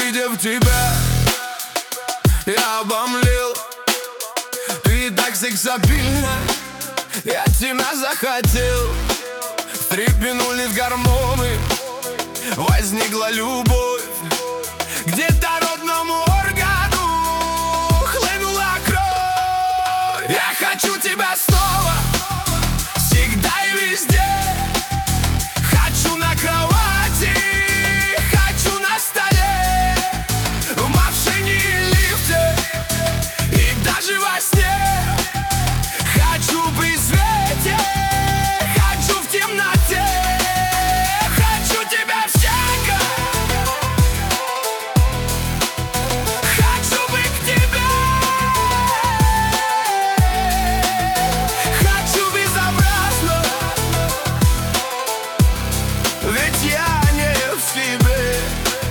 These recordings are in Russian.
Увидев тебя, я обомлел. Ты так сексапильна, я тебя захотел. Встрепенулись гормоны, возникла любовь. Где-то родному органу хлынула кровь. Я хочу тебя снова, всегда и везде. Хочу на кровати, хочу на столе, в машине и лифте, и даже во сне. Хочу при свете, хочу в темноте. Хочу тебя всяко, хочу быть к тебе. Хочу безобразно, ведь я не в себе.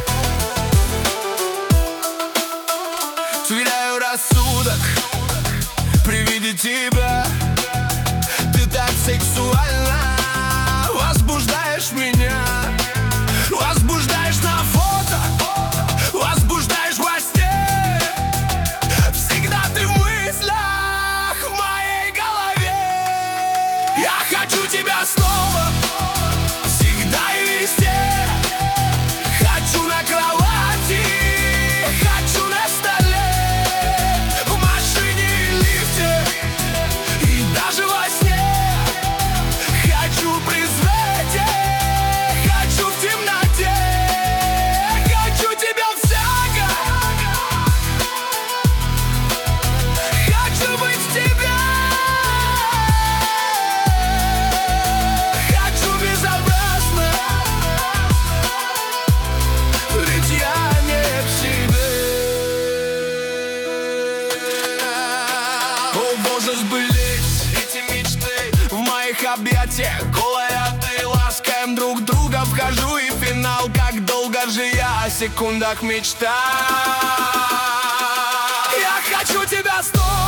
Теряю рассудок при виде тебя. Ты так сексуально возбуждаешь меня. Возбуждаешь на фото, возбуждаешь во сне. Всегда ты в мыслях в моей голове. Я хочу тебя снова, всегда и везде. Хочу на кровати, хочу на столе, в машине и лифте, и даже во сне. Хочу при свете, хочу в темноте. Хочу тебя всяко, хочу быть в тебе. Хочу безобразно, ведь я не в себе. О, боже, сбылись эти мечты в моих объятиях. Голая ты, ласкаем друг друга. Вхожу и финал, как долго же я о секундах мечтаю. Я хочу тебя снова.